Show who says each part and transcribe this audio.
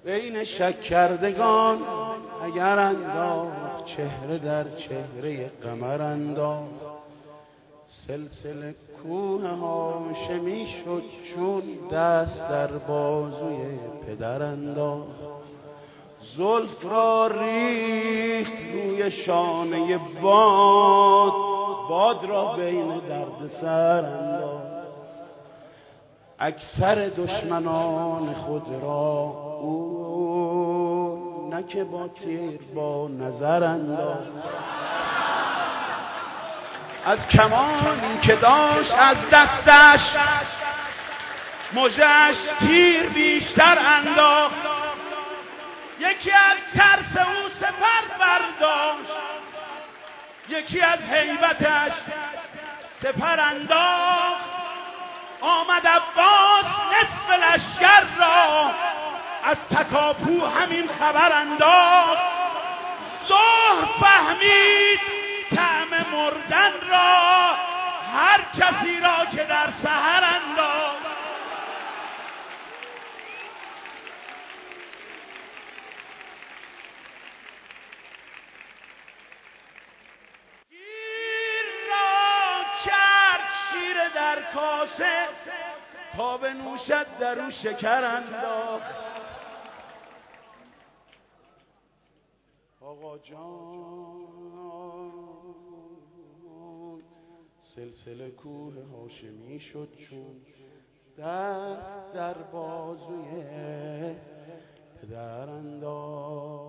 Speaker 1: بین شکردگان اگر انداخت، چهره در چهره قمر انداخت. سلسله کوه هاشمی شد چون دست در بازوی پدر انداخت. زلف را ریخت روی شانه باد، باد را بین دردسر انداخت. اکثر دشمنان خود را او نه که با تیر با نظر انداخت. از کمانی که داشت از دستش، مژه‌اش تیر بیشتر انداخت. یکی از ترس او سپر برداشت، یکی از هیبتش سپر انداخت. آمد عباس نصف لشکر را، از تکاپو همین خبر انداخت. ظهر فهمید طعم مردن را، هر کسی را که در سحر انداخت. گیر را کرد شیر در کاسه، تا بنوشد در او شکر انداخت. آقا جان سلسله کوه هاشمی شد چون دست در بازوی پدر انداخت.